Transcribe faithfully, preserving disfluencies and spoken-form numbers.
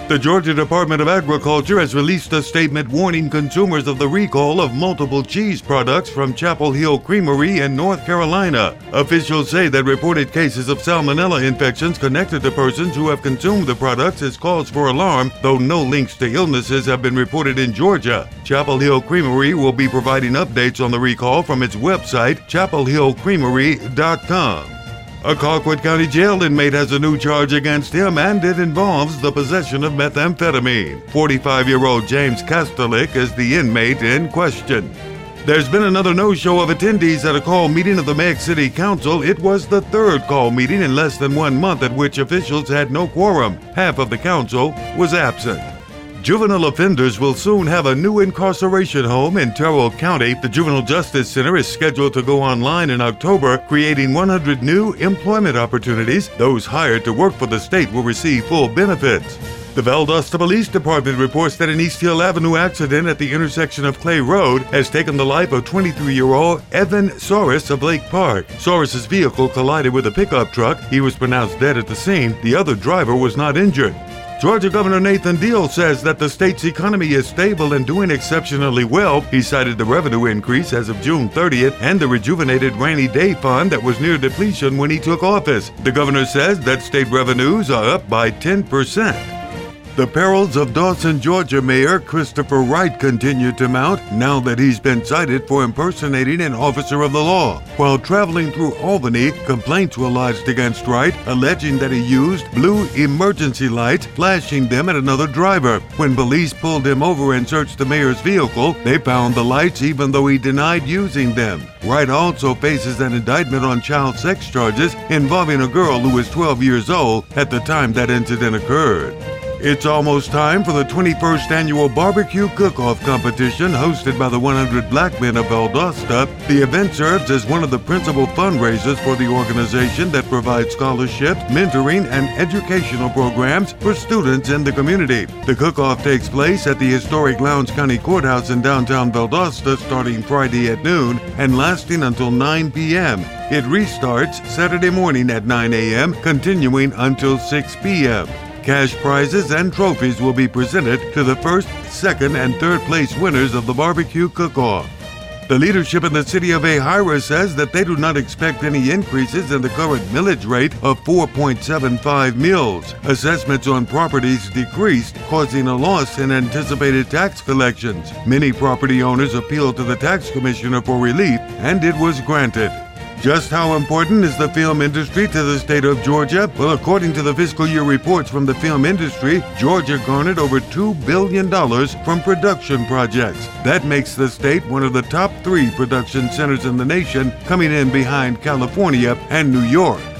The Georgia Department of Agriculture has released a statement warning consumers of the recall of multiple cheese products from Chapel Hill Creamery in North Carolina. Officials say that reported cases of salmonella infections connected to persons who have consumed the products is cause for alarm, though no links to illnesses have been reported in Georgia. Chapel Hill Creamery will be providing updates on the recall from its website, chapel hill creamery dot com. A Colquitt County jail inmate has a new charge against him, and it involves the possession of methamphetamine. forty-five-year-old James Kastelic is the inmate in question. There's been another no-show of attendees at a call meeting of the Meg City Council. It was the third call meeting in less than one month at which officials had no quorum. Half of the council was absent. Juvenile offenders will soon have a new incarceration home in Terrell County. The Juvenile Justice Center is scheduled to go online in October, creating one hundred new employment opportunities. Those hired to work for the state will receive full benefits. The Valdosta Police Department reports that an East Hill Avenue accident at the intersection of Clay Road has taken the life of twenty-three-year-old Evan Soros of Lake Park. Soros' vehicle collided with a pickup truck. He was pronounced dead at the scene. The other driver was not injured. Georgia Governor Nathan Deal says that the state's economy is stable and doing exceptionally well. He cited the revenue increase as of June thirtieth and the rejuvenated rainy day fund that was near depletion when he took office. The governor says that state revenues are up by ten percent. The perils of Dawson, Georgia Mayor Christopher Wright continue to mount now that he's been cited for impersonating an officer of the law. While traveling through Albany, complaints were lodged against Wright, alleging that he used blue emergency lights, flashing them at another driver. When police pulled him over and searched the mayor's vehicle, they found the lights even though he denied using them. Wright also faces an indictment on child sex charges involving a girl who was twelve years old at the time that incident occurred. It's almost time for the twenty-first annual barbecue cook-off competition hosted by the one hundred Black Men of Valdosta. The event serves as one of the principal fundraisers for the organization that provides scholarships, mentoring, and educational programs for students in the community. The cook-off takes place at the historic Lowndes County Courthouse in downtown Valdosta starting Friday at noon and lasting until nine p.m. It restarts Saturday morning at nine a.m., continuing until six p.m. Cash prizes and trophies will be presented to the first, second, and third place winners of the barbecue cook-off. The leadership in the city of Ahira says that they do not expect any increases in the current millage rate of four point seven five mils. Assessments on properties decreased, causing a loss in anticipated tax collections. Many property owners appealed to the tax commissioner for relief, and it was granted. Just how important is the film industry to the state of Georgia? Well, according to the fiscal year reports from the film industry, Georgia garnered over two billion dollars from production projects. That makes the state one of the top three production centers in the nation, coming in behind California and New York.